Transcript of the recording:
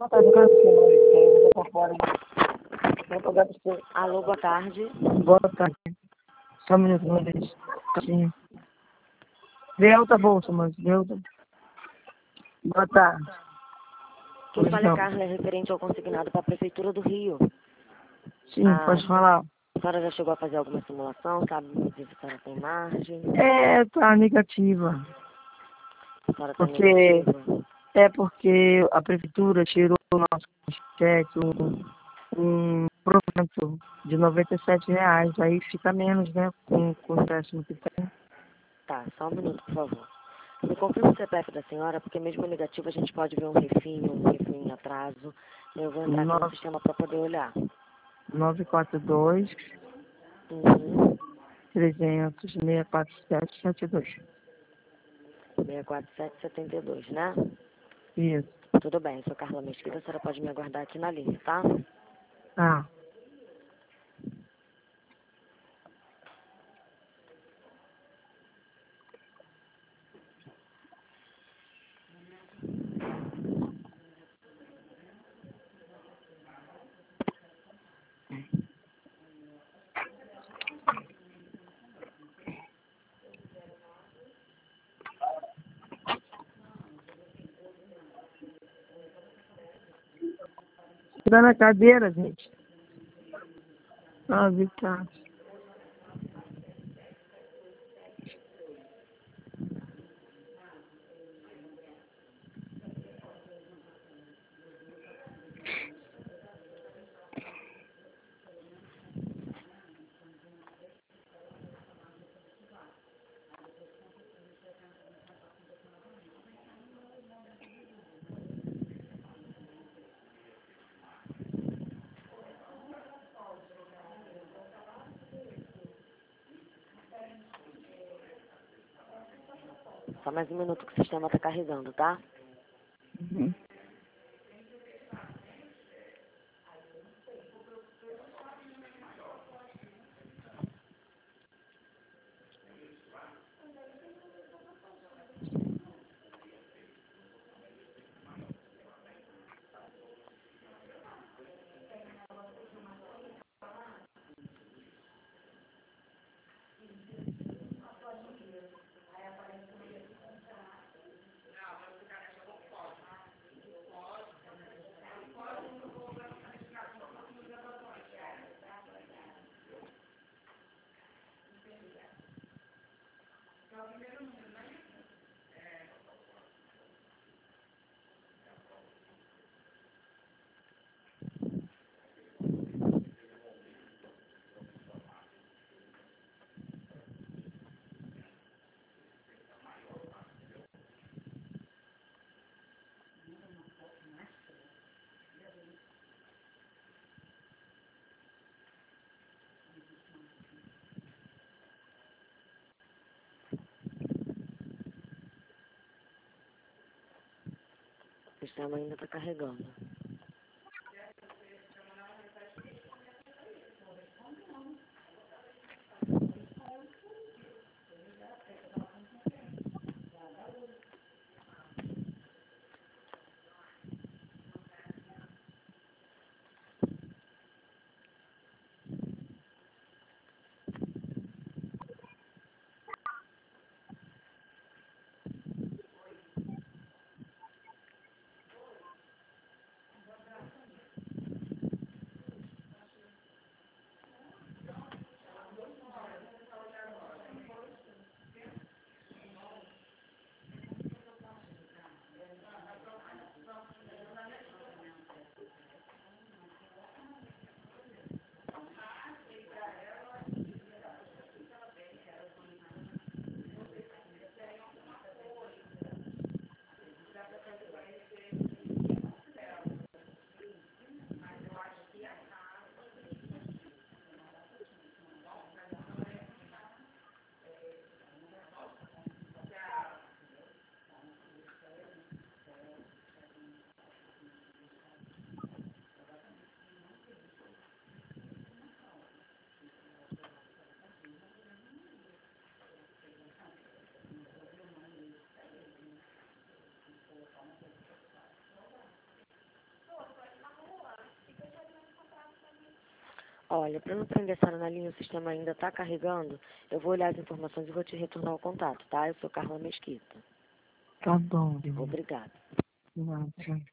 Boa tarde, eu quero que eu tô fora. Eu tô dando pra você. Alô, boa tarde. Boa tarde. Só um minuto, uma vez. Sim. Vê outra bolsa, mas vê outra. Boa tarde. Quem fala é Não. Carla, é referente ao consignado para a Prefeitura do Rio. Sim, pode falar. A senhora já chegou a fazer alguma simulação? Sabe me dizer se a senhora tem margem? Tá negativa. A senhora está Porque negativa? porque a prefeitura tirou o nosso cheque, um provento de R$ 97. Aí fica menos, né? Com o décimo que tem. Tá, só um minuto, por favor. Me confirma o CPF da senhora, porque mesmo negativo a gente pode ver um refim em atraso. Eu vou entrar aqui no sistema para poder olhar. 942 Uhum. 300 64772. 64772, né? Isso. Tudo bem, sou Carla Mesquita, a senhora pode me aguardar aqui na linha, tá? Ah, tira na cadeira, gente. Ah, Vitor. Só mais um minuto que o sistema está carregando, tá? Uhum. O sistema ainda está carregando. Olha, para não prender a senhora na linha, o sistema ainda está carregando. Eu vou olhar as informações e vou te retornar o contato, tá? Eu sou Carla Mesquita. Tá bom. Obrigada. Não, tchau.